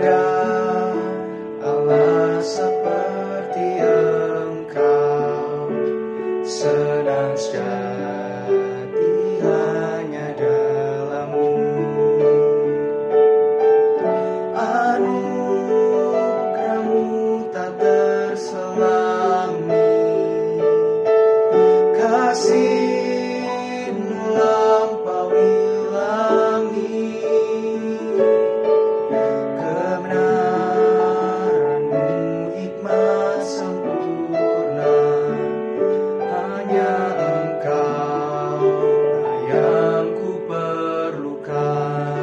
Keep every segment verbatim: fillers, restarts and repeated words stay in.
ada Allah seperti Engkau, senang sejati hanya dalam-Mu. Anugerah-Mu tak terselami, kasih-Mu lampaui langit. Kebenaran-Mu hikmat sempurna, hanya Engkau yang ku perlukan.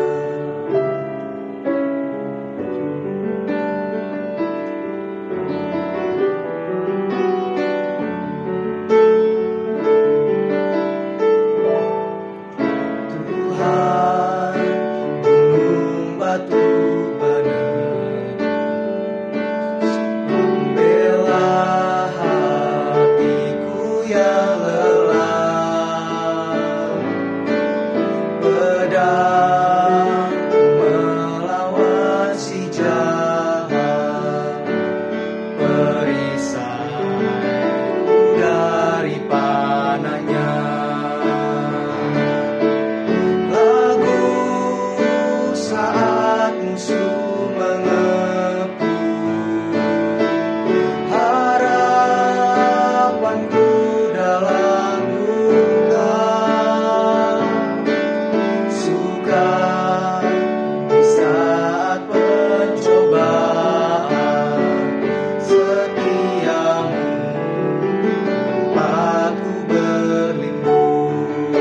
Tuhan, gunung batu penebus, membela hatiku yang lelah. Pedangku melawan si jahat, perisaiku dari panahnya. Lagu saat musuh mengepung, harapanku dalam duka. Suka di saat pencobaan, setiamu tempatku berlindung.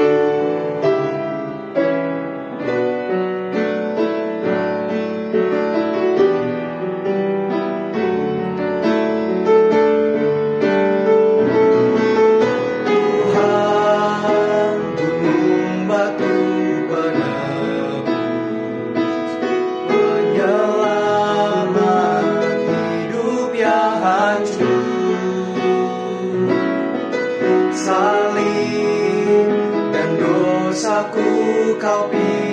Tuhan, gunung batu penebus, penyelamat hidup yang hancur. Salib dan dosaku Kau pilih,